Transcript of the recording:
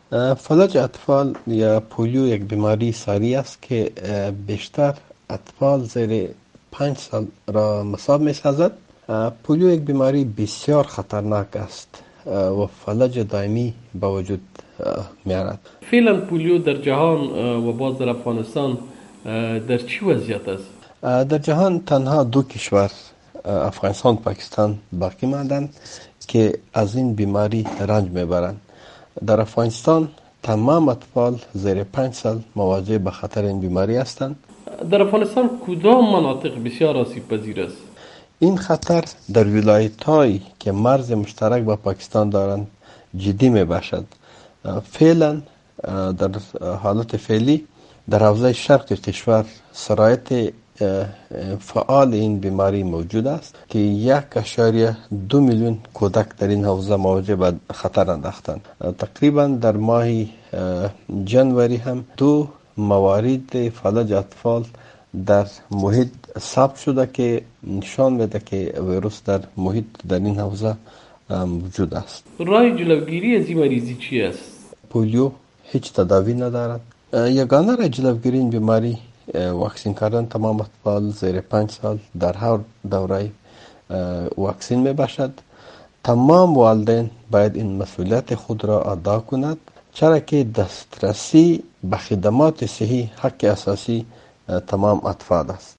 فلج اطفال یا پولیو یک بیماری ساری است که بیشتر اطفال زیر 5 سال را مصاب می سازد. پولیو یک بیماری بسیار خطرناک است و فلج دائمی به وجود می آورد. فعلا پولیو در جهان و باز در افغانستان در چی وضعیت است؟ در جهان تنها 2 کشور افغانستان و پاکستان باقی ماندند که از این بیماری رنج میبرند. در افغانستان تمام اطفال زیر 5 سال مواجه به خطر این بیماری هستند. در افغانستان کدام مناطق بسیار آسیب پذیر است؟ این خطر در ولایت‌هایی که مرز مشترک با پاکستان دارند جدی می باشد. فعلا در حالت فعلی در حوزه شرق کشور سرایت فعال این بیماری موجود است که 1.2 میلیون کودک در این حوزه مواجه به خطر انداختند. تقریبا در ماه جنوری هم 2 موارد فلج اطفال در محیط ثبت شده که نشان میده که ویروس در محیط در این حوزه موجود است. راه جلوگیری از این مریضی چی است؟ پولیو هیچ تداوی ندارد. یگانه راه جلوگیری این بیماری واکسین کردن تمام اطفال زیر 5 سال در هر دوره واکسین می باشد. تمام والدین باید این مسئولیت خود را ادا کند، چرا که دسترسی به خدمات صحی حق اساسی تمام اطفال است.